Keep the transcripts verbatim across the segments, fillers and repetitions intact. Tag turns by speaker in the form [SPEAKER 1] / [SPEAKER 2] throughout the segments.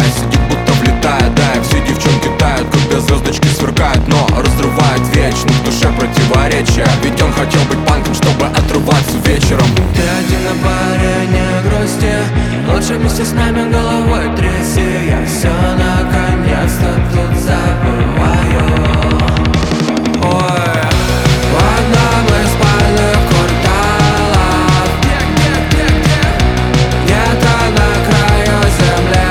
[SPEAKER 1] сидит будто влетает. Да, и все девчонки тают, когда звездочки сверкают, но разрывает вечно в душе противоречия. Ведь он хотел быть панком, чтобы отрываться вечером.
[SPEAKER 2] Ты один на паре, не грусти, лучше вместе с нами головой тряси. Я все наконец-то тут забываю. Ой, в одном из спальных кварталов, где-то на краю земли.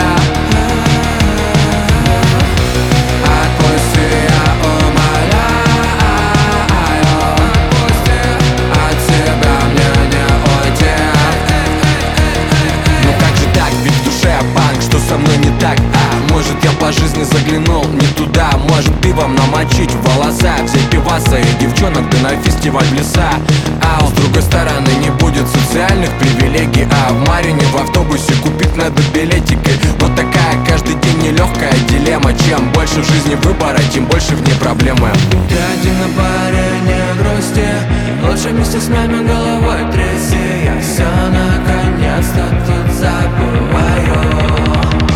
[SPEAKER 2] Отпусти, я умоляю, отпусти, от тебя мне не уйти.
[SPEAKER 1] Ну как же так, ведь в душе я панк, что со мной не так? А может я по жизни заглянул не туда? Может пивом намочить в волоса, взять пиваса и девчонок да на фестиваль в леса. А с другой стороны не будет социальных привилегий, а в Марине в автобусе купить надо билетики. Вот такая каждый день нелегкая дилемма. Чем больше в жизни выбора, тем больше в ней проблемы.
[SPEAKER 2] Ты один на паре, не грусти, лучше вместе с нами головой тряси. Я все наконец-то тут забываю.